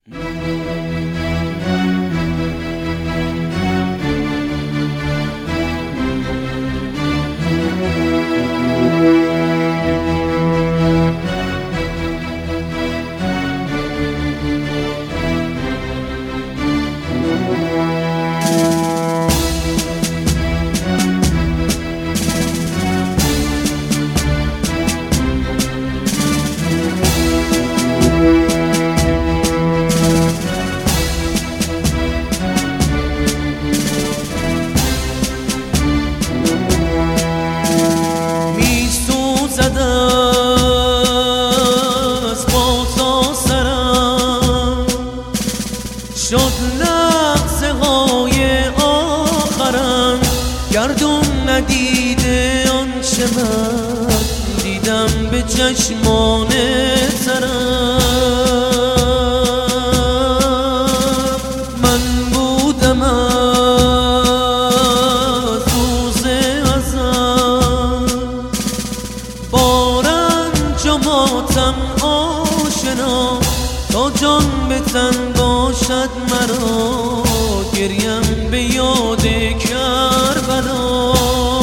شد لحظه های آخرم، گردون ندیده آنچه من دیدم به چشمان ترم. من بودم از روز ازل با رنج و ماتم آشنا، تا جان به تن باشد مرا گریم به یاد کربلا.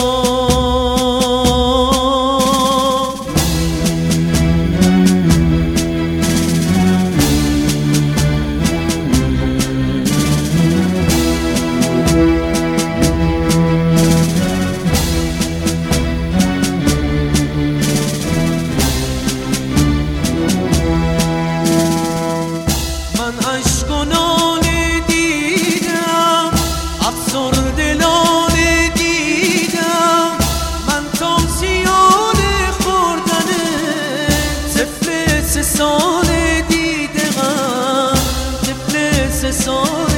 سال دیدم طفل سال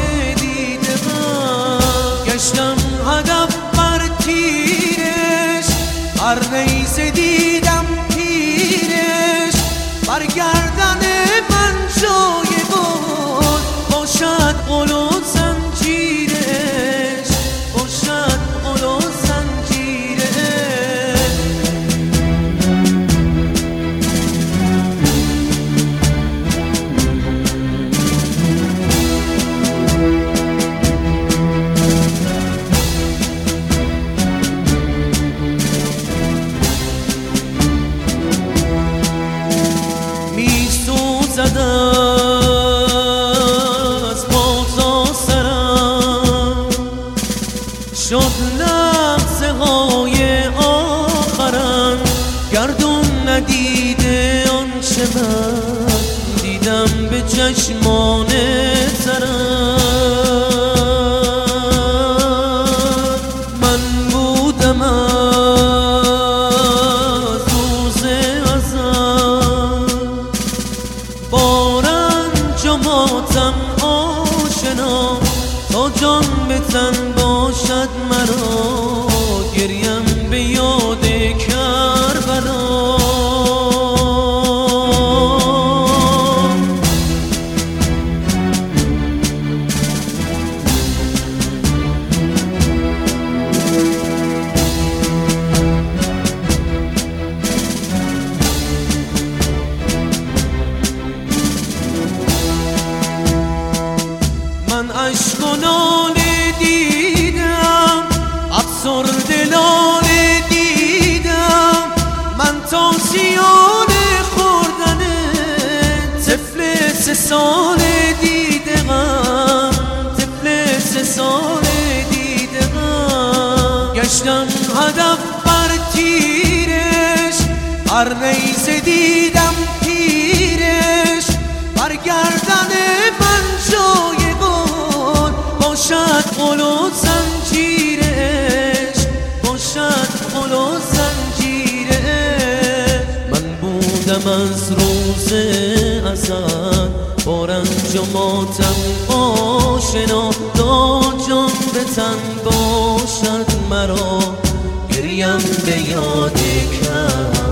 دیدم، گشتم هدف بر تیرش، بر نیزه دیدم پیرش، برگردن من جای بود باشد قل و زنجیرش، باشد قل و شد لحظه های آخرم، گردون ندیده آنچه من دیدم به چشمان ترم. من بودم از روز ازل با رنج و ماتم آشنا، تا جان به تن باشد مرا گریم به یاد کربلا. من عشق و ناله دیدم، افسرده لاله دیدم، من تا زیان خوردن طفل 3 سال دیدم، طفل 3 سال دیدم، گشتم هدف بر تیرش، بر نیزه دیدم پیرش، برگردن من جای باشد قل و زنجیرش، باشد قل و زنجیرش. من بودم از روز ازل با رنج و ماتم آشنا، تا جان به تن باشد مرا گریم به یاد کرد.